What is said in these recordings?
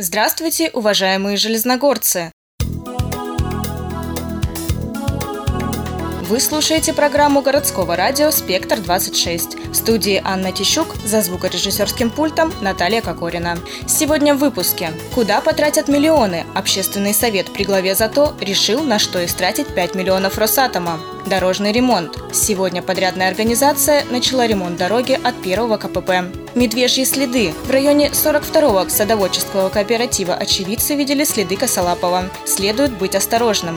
Здравствуйте, уважаемые железногорцы! Вы слушаете программу городского радио «Спектр-26». В студии Анна Тищук, за звукорежиссерским пультом Наталья Кокорина. Сегодня в выпуске. Куда потратят миллионы? Общественный совет при главе ЗАТО решил, на что истратить 5 миллионов Росатома. Дорожный ремонт. Сегодня подрядная организация начала ремонт дороги от 1-го КПП. Медвежьи следы. В районе 42-го садоводческого кооператива очевидцы видели следы косолапого. Следует быть осторожным.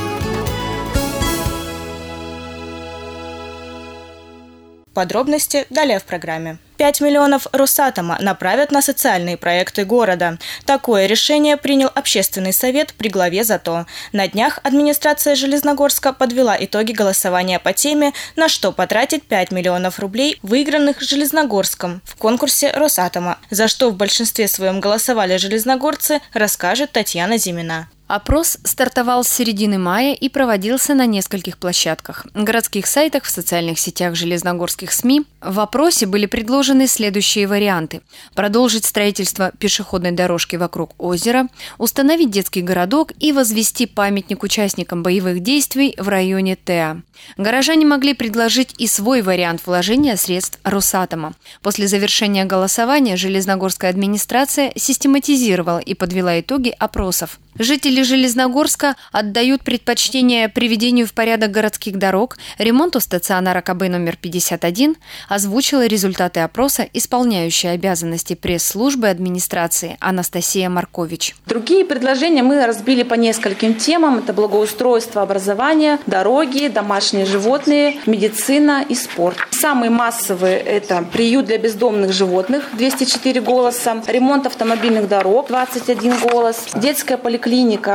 Подробности далее в программе. 5 миллионов Росатома направят на социальные проекты города. Такое решение принял общественный совет при главе ЗАТО. На днях администрация Железногорска подвела итоги голосования по теме, на что потратить 5 миллионов рублей, выигранных Железногорском в конкурсе Росатома. За что в большинстве своем голосовали железногорцы, расскажет Татьяна Зимина. Опрос стартовал с середины мая и проводился на нескольких площадках. Городских сайтах, в социальных сетях железногорских СМИ. В опросе были предложены следующие варианты. Продолжить строительство пешеходной дорожки вокруг озера, установить детский городок и возвести памятник участникам боевых действий в районе ТЭА. Горожане могли предложить и свой вариант вложения средств Росатома. После завершения голосования Железногорская администрация систематизировала и подвела итоги опросов. Жители Железногорска отдают предпочтение приведению в порядок городских дорог, ремонту стационара КБ номер 51, озвучила результаты опроса исполняющая обязанности пресс-службы администрации Анастасия Маркович. Другие предложения мы разбили по нескольким темам. Это благоустройство, образование, дороги, домашние животные, медицина и спорт. Самые массовые – это приют для бездомных животных, 204 голоса, ремонт автомобильных дорог, 21 голос, детская поликлиника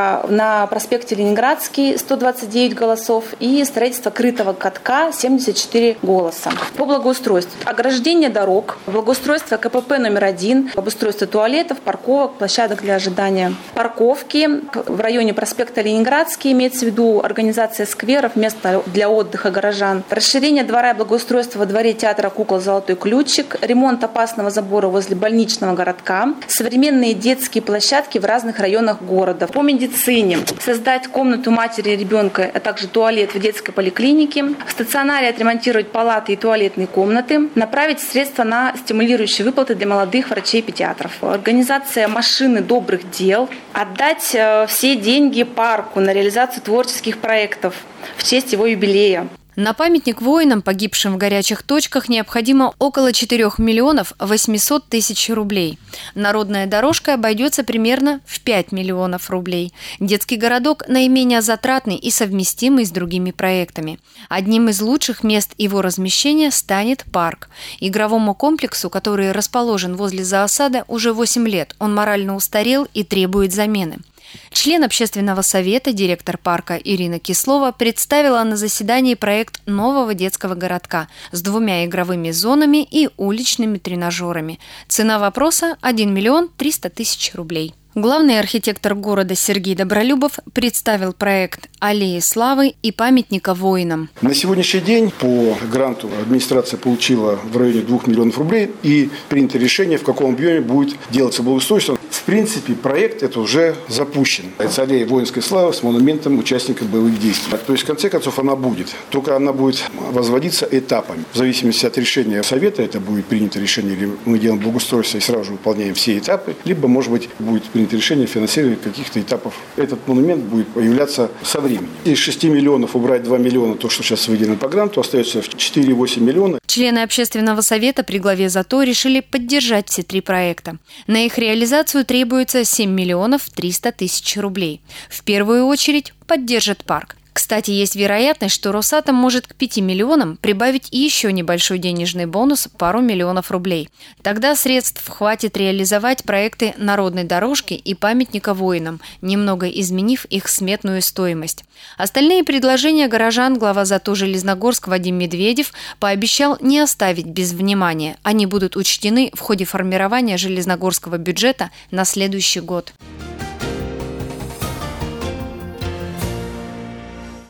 на проспекте Ленинградский, 129 голосов, и строительство крытого катка, 74 голоса. По благоустройству. Ограждение дорог, благоустройство КПП номер 1, обустройство туалетов, парковок, площадок для ожидания. Парковки в районе проспекта Ленинградский, имеется в виду организация скверов, места для отдыха горожан. Расширение двора и благоустройство во дворе театра кукол «Золотой ключик», ремонт опасного забора возле больничного городка, современные детские площадки в разных районах города. По медицине. Создать комнату матери и ребенка, а также туалет в детской поликлинике. В стационаре отремонтировать палаты и туалетные комнаты. Направить средства на стимулирующие выплаты для молодых врачей-педиатров. Организация машины добрых дел. Отдать все деньги парку на реализацию творческих проектов в честь его юбилея. На памятник воинам, погибшим в горячих точках, необходимо около 4 миллионов 800 тысяч рублей. Народная дорожка обойдется примерно в 5 миллионов рублей. Детский городок наименее затратный и совместимый с другими проектами. Одним из лучших мест его размещения станет парк. Игровому комплексу, который расположен возле зоосада, уже 8 лет. Он морально устарел и требует замены. Член общественного совета, директор парка Ирина Кислова представила на заседании проект нового детского городка с 2 игровыми зонами и уличными тренажерами. Цена вопроса – 1 миллион 300 тысяч рублей. Главный архитектор города Сергей Добролюбов представил проект «Аллеи славы» и памятника воинам. На сегодняшний день по гранту администрация получила в районе 2 миллионов рублей и принято решение, в каком объеме будет делаться благоустройство. В принципе, проект это уже запущен. Это аллея воинской славы с монументом участников боевых действий. То есть, в конце концов, она будет. Только она будет возводиться этапами. В зависимости от решения совета, это будет принято решение, или мы делаем благоустройство и сразу же выполняем все этапы, либо, может быть, будет принято решение финансирования каких-то этапов. Этот монумент будет появляться со временем. Из 6 миллионов убрать 2 миллиона, то, что сейчас выделено по гранту, остается 4,8 миллиона. Члены общественного совета при главе ЗАТО решили поддержать все 3 проекта. На их реализацию требуется 7 миллионов 300 тысяч рублей. В первую очередь поддержат парк. Кстати, есть вероятность, что Росатом может к 5 миллионам прибавить еще небольшой денежный бонус – пару миллионов рублей. Тогда средств хватит реализовать проекты народной дорожки и памятника воинам, немного изменив их сметную стоимость. Остальные предложения горожан глава ЗАТО Железногорск Вадим Медведев пообещал не оставить без внимания. Они будут учтены в ходе формирования железногорского бюджета на следующий год.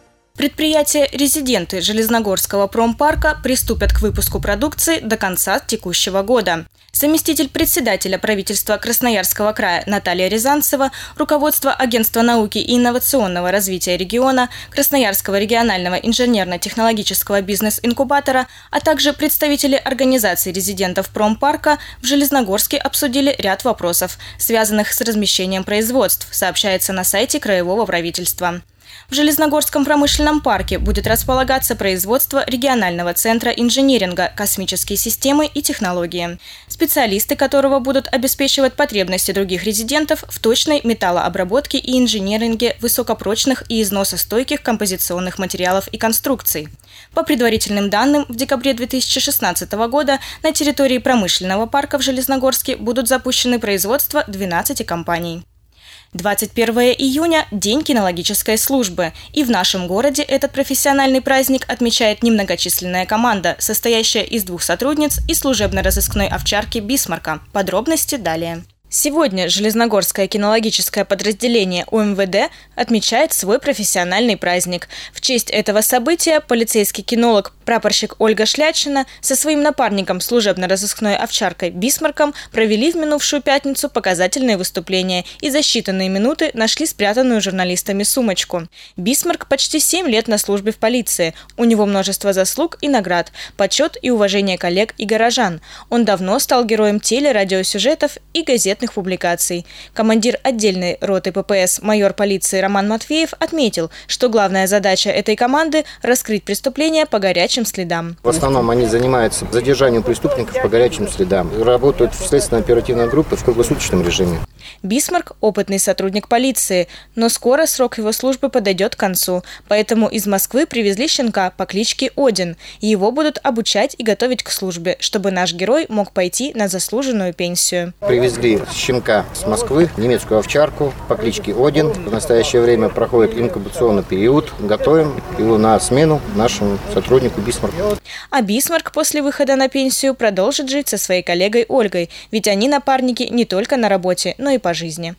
Предприятия-резиденты Железногорского промпарка приступят к выпуску продукции до конца текущего года. Заместитель председателя правительства Красноярского края Наталья Рязанцева, руководство Агентства науки и инновационного развития региона, Красноярского регионального инженерно-технологического бизнес-инкубатора, а также представители организаций резидентов промпарка в Железногорске обсудили ряд вопросов, связанных с размещением производств, сообщается на сайте краевого правительства. В Железногорском промышленном парке будет располагаться производство регионального центра инжиниринга, космические системы и технологии, специалисты которого будут обеспечивать потребности других резидентов в точной металлообработке и инжиниринге высокопрочных и износостойких композиционных материалов и конструкций. По предварительным данным, в декабре 2016 года на территории промышленного парка в Железногорске будут запущены производства 12 компаний. 21 июня – День кинологической службы. И в нашем городе этот профессиональный праздник отмечает немногочисленная команда, состоящая из 2 сотрудниц и служебно-розыскной овчарки Бисмарка. Подробности далее. Сегодня Железногорское кинологическое подразделение УМВД отмечает свой профессиональный праздник. В честь этого события полицейский кинолог прапорщик Ольга Шлячина со своим напарником служебно-розыскной овчаркой Бисмарком провели в минувшую пятницу показательные выступления и за считанные минуты нашли спрятанную журналистами сумочку. Бисмарк почти 7 лет на службе в полиции. У него множество заслуг и наград, почет и уважение коллег и горожан. Он давно стал героем телерадиосюжетов и газетных публикаций. Командир отдельной роты ППС майор полиции Роман Матвеев отметил, что главная задача этой команды – раскрыть преступления по горячим следам. В основном они занимаются задержанием преступников по горячим следам. Работают в следственно-оперативной группе в круглосуточном режиме. Бисмарк – опытный сотрудник полиции, но скоро срок его службы подойдет к концу. Поэтому из Москвы привезли щенка по кличке Один. Его будут обучать и готовить к службе, чтобы наш герой мог пойти на заслуженную пенсию. Привезли щенка с Москвы, немецкую овчарку по кличке Один. В настоящее время проходит инкубационный период. Готовим его на смену нашему сотруднику Бисмарку. А Бисмарк после выхода на пенсию продолжит жить со своей коллегой Ольгой, ведь они напарники не только на работе, но и по жизни.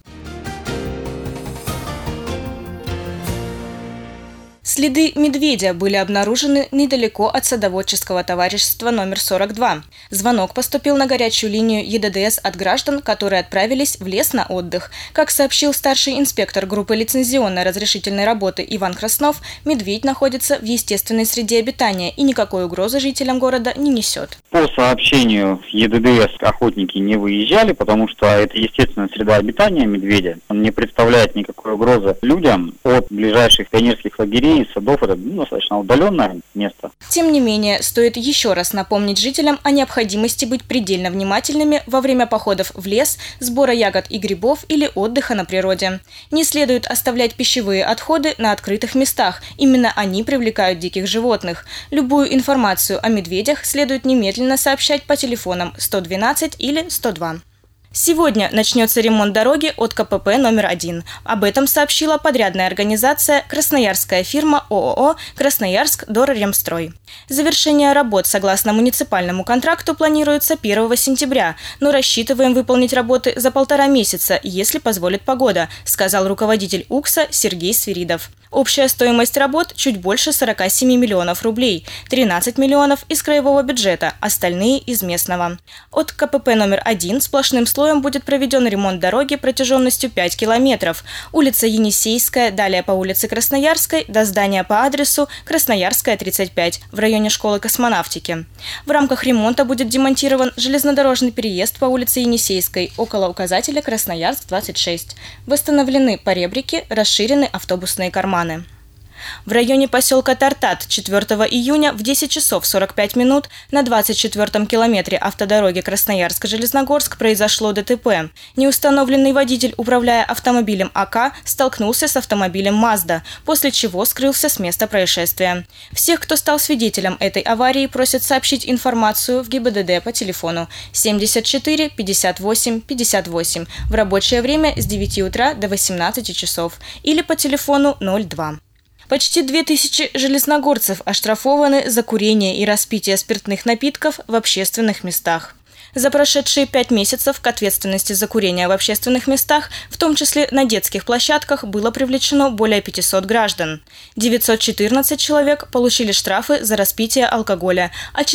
Следы медведя были обнаружены недалеко от садоводческого товарищества номер 42. Звонок поступил на горячую линию ЕДДС от граждан, которые отправились в лес на отдых. Как сообщил старший инспектор группы лицензионно-разрешительной работы Иван Краснов, медведь находится в естественной среде обитания и никакой угрозы жителям города не несет. По сообщению ЕДДС охотники не выезжали, потому что это естественная среда обитания медведя. Он не представляет никакой угрозы людям от ближайших пионерских лагерей и садов. Это достаточно удаленное место. Тем не менее, стоит еще раз напомнить жителям о необходимости быть предельно внимательными во время походов в лес, сбора ягод и грибов или отдыха на природе. Не следует оставлять пищевые отходы на открытых местах. Именно они привлекают диких животных. Любую информацию о медведях следует немедленно сообщать по телефонам 112 или 102. Сегодня начнется ремонт дороги от КПП номер 1. Об этом сообщила подрядная организация красноярская фирма ООО «Красноярск Дорремстрой». Завершение работ согласно муниципальному контракту планируется 1 сентября, но рассчитываем выполнить работы за 1,5 месяца, если позволит погода, сказал руководитель УКСа Сергей Свиридов. Общая стоимость работ чуть больше 47 миллионов рублей, 13 миллионов из краевого бюджета, остальные из местного. От КПП номер 1 сплошным слоем будет проведен ремонт дороги протяженностью 5 километров. Улица Енисейская, далее по улице Красноярской до здания по адресу Красноярская, 35, в районе школы космонавтики. В рамках ремонта будет демонтирован железнодорожный переезд по улице Енисейской около указателя Красноярск, 26. Восстановлены поребрики, расширены автобусные карманы. В районе поселка Тартат 4 июня в 10 часов 45 минут на 24-м километре автодороги Красноярск-Железногорск произошло ДТП. Неустановленный водитель, управляя автомобилем АК, столкнулся с автомобилем Мазда, после чего скрылся с места происшествия. Всех, кто стал свидетелем этой аварии, просят сообщить информацию в ГИБДД по телефону 74 58 58 в рабочее время с 9 утра до 18 часов или по телефону 02. Почти 2000 железногорцев оштрафованы за курение и распитие спиртных напитков в общественных местах. За прошедшие 5 месяцев к ответственности за курение в общественных местах, в том числе на детских площадках, было привлечено более 500 граждан. 914 человек получили штрафы за распитие алкоголя, а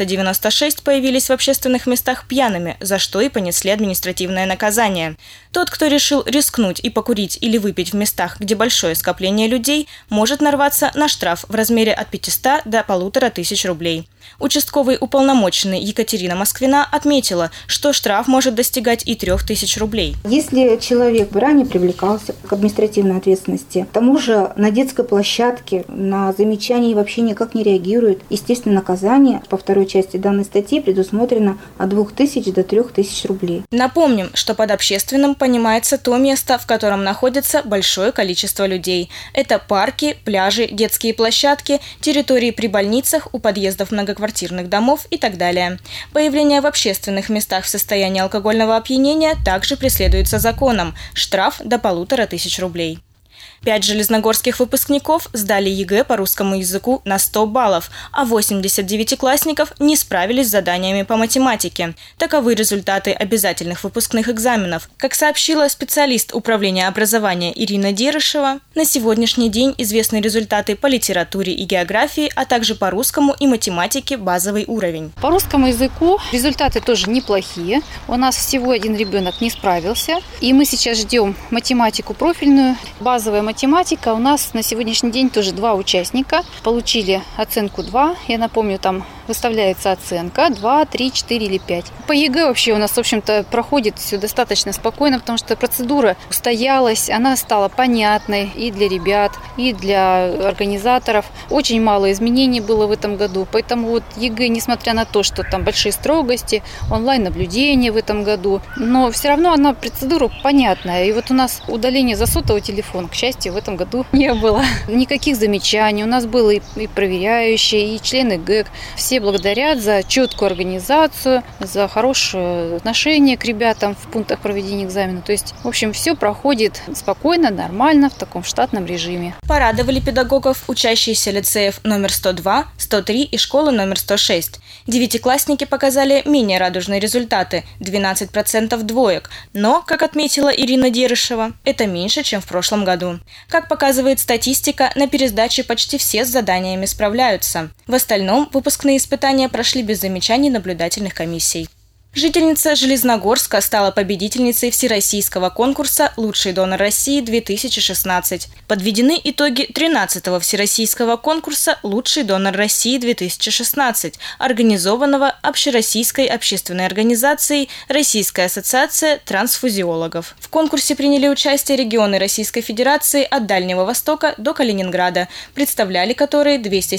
496 появились в общественных местах пьяными, за что и понесли административное наказание. Тот, кто решил рискнуть и покурить или выпить в местах, где большое скопление людей, может нарваться на штраф в размере от 500 до 1500 рублей. Участковый уполномоченный Екатерина Москвина отметила, что штраф может достигать и 3000 рублей. Если человек ранее привлекался к административной ответственности, к тому же на детской площадке на замечания вообще никак не реагирует, естественно, наказание по второй части данной статьи предусмотрено от 2000 до 3000 рублей. Напомним, что под общественным понимается то место, в котором находится большое количество людей. Это парки, пляжи, детские площадки, территории при больницах, у подъездов многоквартирных домов и так далее. Появление в общественных местах в состоянии алкогольного опьянения также преследуется законом. Штраф до 1500 рублей. 5 железногорских выпускников сдали ЕГЭ по русскому языку на 100 баллов, а 80 девятиклассников не справились с заданиями по математике. Таковы результаты обязательных выпускных экзаменов. Как сообщила специалист управления образования Ирина Дерышева, на сегодняшний день известны результаты по литературе и географии, а также по русскому и математике базовый уровень. По русскому языку результаты тоже неплохие. У нас всего один ребенок не справился. И мы сейчас ждем математику профильную. Базовая математика. У нас на сегодняшний день тоже 2 участника получили оценку 2. Я напомню, там выставляется оценка 2, 3, 4 или 5. По ЕГЭ вообще у нас, в общем-то, проходит все достаточно спокойно, потому что процедура устоялась, она стала понятной и для ребят, и для организаторов. Очень мало изменений было в этом году, поэтому вот ЕГЭ, несмотря на то, что там большие строгости, онлайн-наблюдение в этом году, но все равно она процедура понятная. И вот у нас удаление за сотовый телефон, к счастью, в этом году не было. Никаких замечаний. У нас было и проверяющие, и члены ГЭК. Все благодарят за четкую организацию, за хорошее отношение к ребятам в пунктах проведения экзамена. То есть, в общем, все проходит спокойно, нормально, в таком штатном режиме. Порадовали педагогов учащиеся лицеев номер 102, 103 и школы номер 106. Девятиклассники показали менее радужные результаты – 12% двоек. Но, как отметила Ирина Дерышева, это меньше, чем в прошлом году. Как показывает статистика, на пересдаче почти все с заданиями справляются. В остальном выпускные испытания прошли без замечаний наблюдательных комиссий. Жительница Железногорска стала победительницей всероссийского конкурса «Лучший донор России-2016». Подведены итоги 13-го всероссийского конкурса «Лучший донор России-2016», организованного Общероссийской общественной организацией «Российская ассоциация трансфузиологов». В конкурсе приняли участие регионы Российской Федерации от Дальнего Востока до Калининграда, представляли которые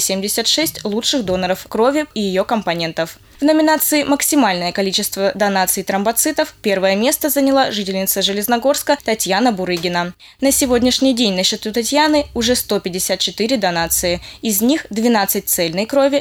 276 лучших доноров крови и ее компонентов. В номинации «Максимальное количество донаций тромбоцитов» первое место заняла жительница Железногорска Татьяна Бурыгина. На сегодняшний день на счету Татьяны уже 154 донации. Из них 12 цельной крови,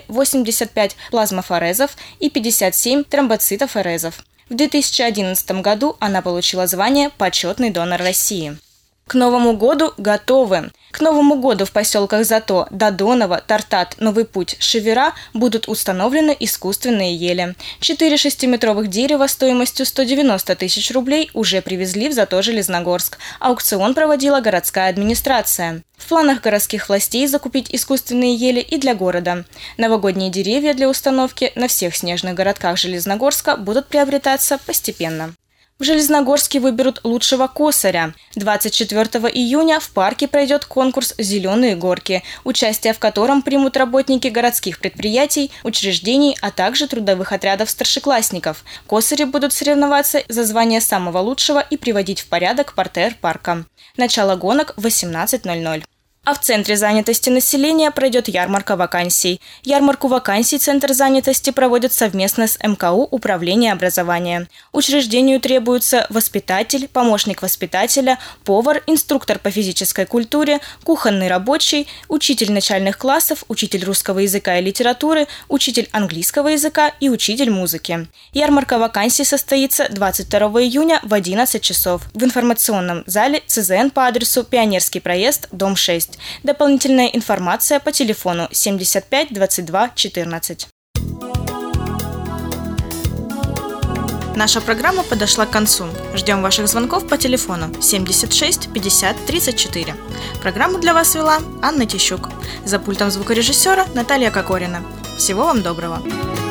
85 плазмофорезов и 57 тромбоцитофорезов. В 2011 году она получила звание «Почетный донор России». К Новому году готовы. К Новому году в поселках Зато, Додоново, Тартат, Новый Путь, Шевера будут установлены искусственные ели. 4 6-метровых дерева стоимостью 190 тысяч рублей уже привезли в Зато Железногорск. Аукцион проводила городская администрация. В планах городских властей закупить искусственные ели и для города. Новогодние деревья для установки на всех снежных городках Железногорска будут приобретаться постепенно. В Железногорске выберут лучшего косаря. 24 июня в парке пройдет конкурс «Зеленые горки», участие в котором примут работники городских предприятий, учреждений, а также трудовых отрядов старшеклассников. Косари будут соревноваться за звание самого лучшего и приводить в порядок партер парка. Начало гонок в 18:00. А в Центре занятости населения пройдет ярмарка вакансий. Ярмарку вакансий Центр занятости проводит совместно с МКУ Управление образования. Учреждению требуются воспитатель, помощник воспитателя, повар, инструктор по физической культуре, кухонный рабочий, учитель начальных классов, учитель русского языка и литературы, учитель английского языка и учитель музыки. Ярмарка вакансий состоится 22 июня в 11 часов в информационном зале ЦЗН по адресу Пионерский проезд, дом 6. Дополнительная информация по телефону 75 22 14. Наша программа подошла к концу. Ждем ваших звонков по телефону 76 50 34. Программу для вас вела Анна Тищук. За пультом звукорежиссера Наталья Кокорина. Всего вам доброго.